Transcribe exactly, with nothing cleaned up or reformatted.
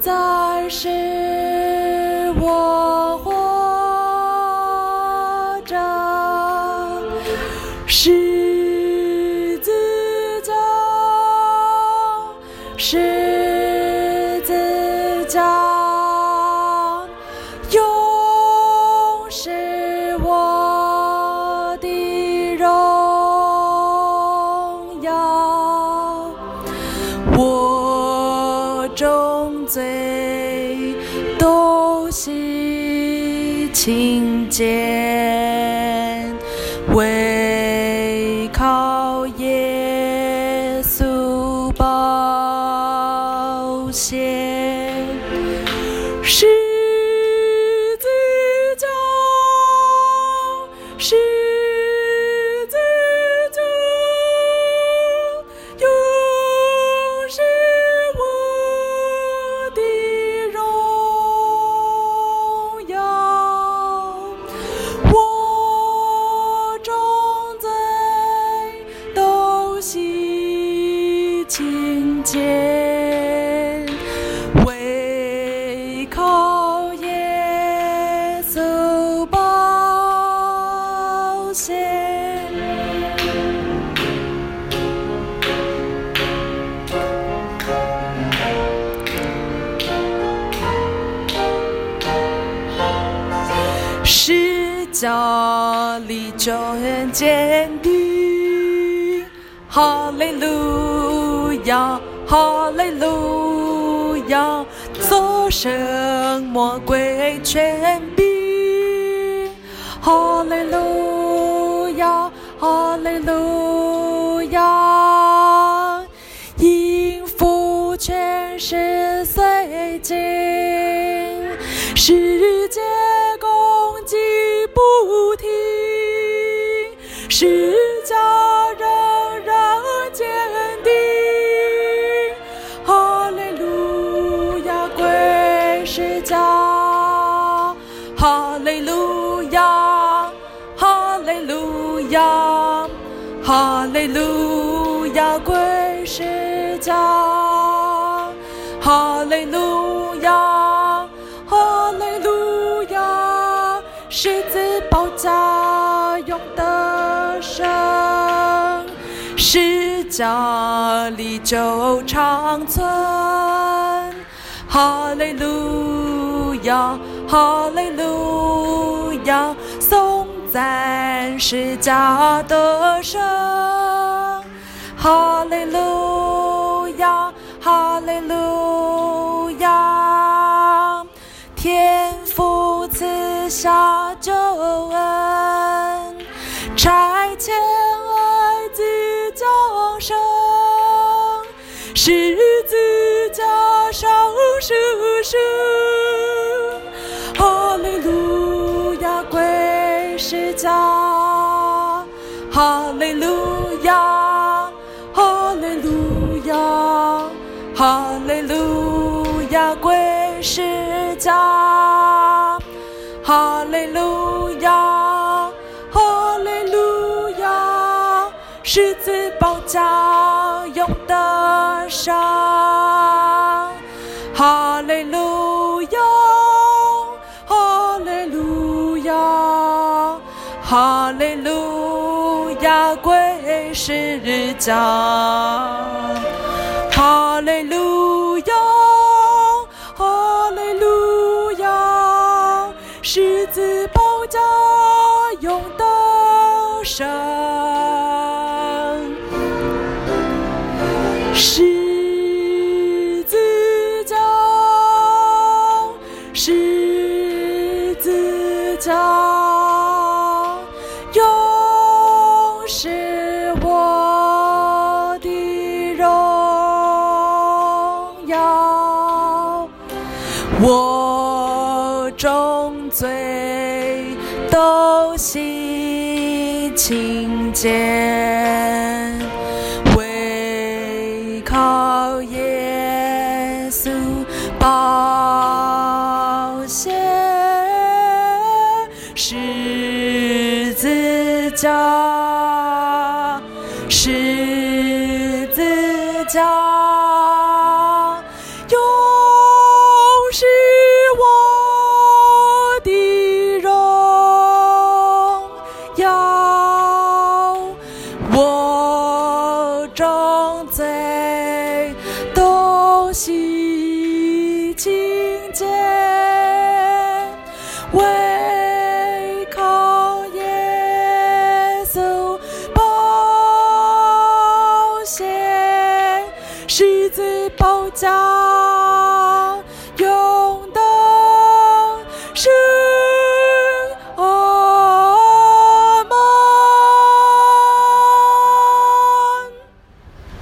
在使我活着，十字架，十字架，永是我的荣耀。我众罪都洗清洁，唯靠耶稣宝血。十字架，十字架，永是我的荣耀。我众罪都洗清洁，唯靠耶稣宝血。十架里救恩坚定，哈利路亚，哈利路亚，所胜魔鬼权柄，哈利路亚，哈利路亚，应付全是随经，世界攻击不停，十架仍然坚定，哈利路亚归十架，哈利路亚，哈利路亚，哈利路亚归十架，哈利路亚，哈利路亚，十字宝架永得胜，十架里就长存，哈利路亚，哈利路亚，颂赞十架得胜，哈利路亚，哈利路亚，天父赐下救恩，差遣爱子降生，十字架上舍生，哈利路亚归十架，哈利路亚，哈利路亚，哈利路亚归十架，哈利路亚，哈利路亚，十字宝架永得胜，哈利路亚，哈利路亚，哈利路亚归十架，哈利路亚，哈利路亚，十字宝架永得胜，十字架，十字架，永是我的荣耀。我众罪都洗清洁，唯靠耶稣宝血，十字架，十字架，永为